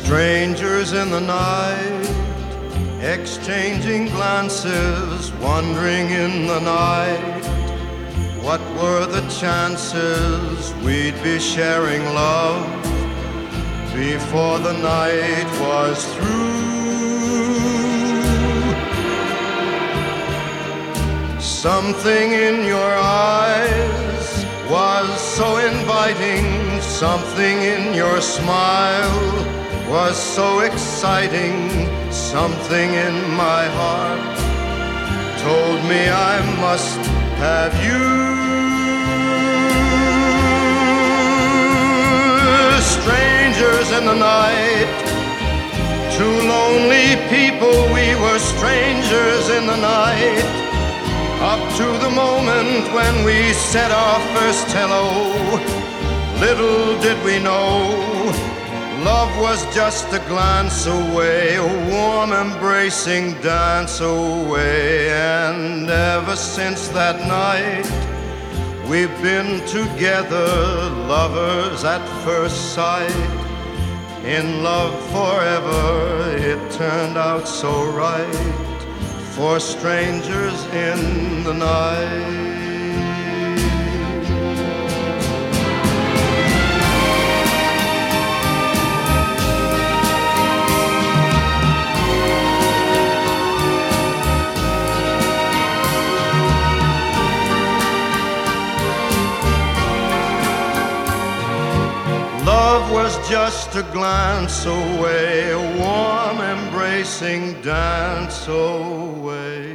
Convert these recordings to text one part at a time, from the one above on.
Strangers in the night, exchanging glances, wandering in the night. What were the chances we'd be sharing love before the night was through? Something in your eyes was so inviting, something in your smile was so exciting, something in my heart told me I must have you. Strangers in the night, two lonely people, we were strangers in the night, up to the moment when we said our first hello. Little did we know, love was just a glance away, a warm embracing dance away. And ever since that night, we've been together, lovers at first sight. In love forever, it turned out so right, for strangers in the night. Love was just a glance away, a warm embracing dance away.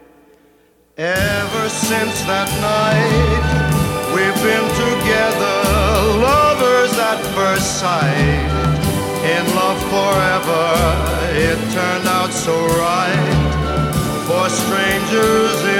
Ever since that night, we've been together, lovers at first sight. In love forever, it turned out so right, for strangers